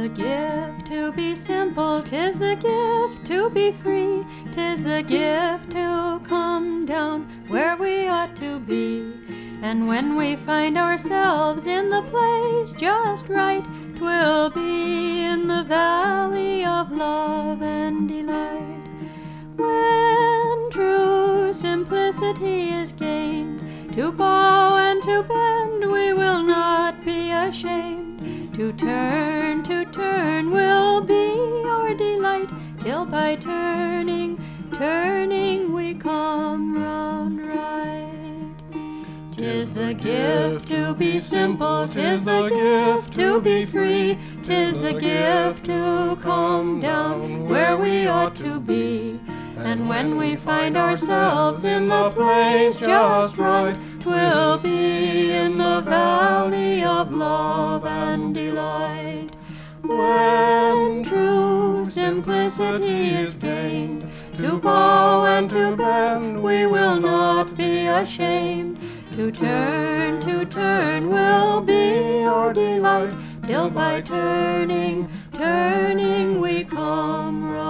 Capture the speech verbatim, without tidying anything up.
the gift to be simple, 'tis the gift to be free, 'tis the gift to come down where we ought to be. And when we find ourselves in the place just right, 'twill be in the valley of love and delight. When true simplicity is gained, to bow and to bend we will not be ashamed. To turn, to turn will be our delight, till by turning, turning we come round right. 'Tis the gift to be simple, 'tis the gift to be free, 'tis the gift to come down where we ought to be. And when we find ourselves in the place just right, 'twill be in the valley of love and delight. When true simplicity is gained, to bow and to bend we will not be ashamed. To turn, to turn will be our delight, till by turning, turning we come round.